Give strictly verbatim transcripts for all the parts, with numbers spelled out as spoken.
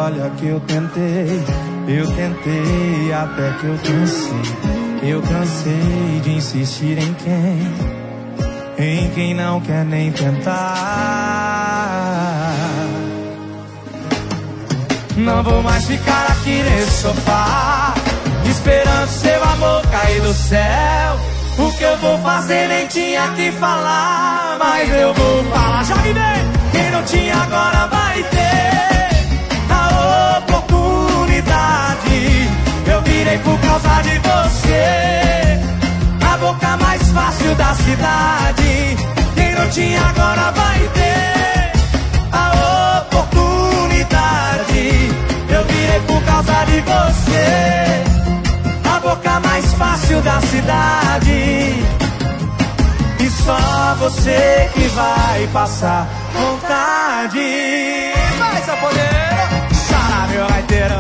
olha que eu tentei, eu tentei até que eu cansei. Eu cansei de insistir em quem, em quem não quer nem tentar. Não vou mais ficar aqui nesse sofá, esperando seu amor cair do céu. O que eu vou fazer nem tinha que falar, mas eu vou falar. Já me vem! Quem não tinha agora vai ter a oportunidade. Eu virei por causa de você, a boca mais fácil da cidade. Quem não tinha agora vai ter a oportunidade. Eu virei por causa de você, a boca mais fácil da cidade. E só você que vai passar vontade. Vai, saponeiro! Xará, meu gaiteiro!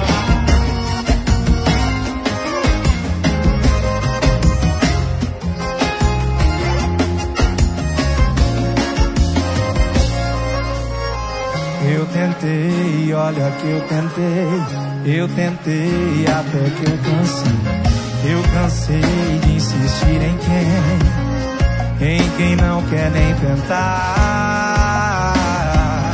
Eu tentei, olha que eu tentei, eu tentei até que eu cansei. Eu cansei de insistir em quem, em quem não quer nem tentar.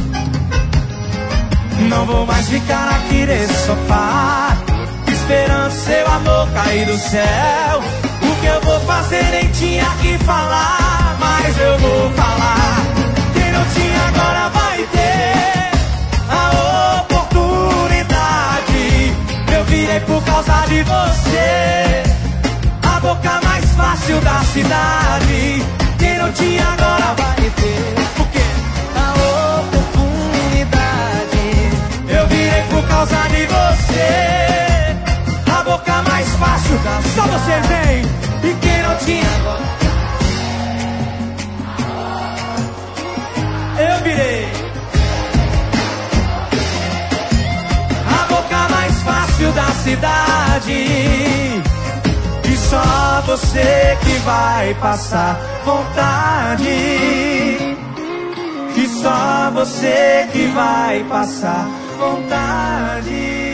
Não vou mais ficar aqui nesse sofá, esperando seu amor cair do céu. O que eu vou fazer nem tinha que falar, mas eu vou falar. Quem não tinha agora vai ter a oportunidade. Eu virei por causa de você, a boca mais fácil da cidade. Quem não tinha agora vai ter, porque a oportunidade. Eu virei por causa de você, a boca mais fácil da cidade. Só vocês vêm. E quem não tinha agora, eu virei a boca mais fácil da cidade. E só você que vai passar vontade. E só você que vai passar vontade.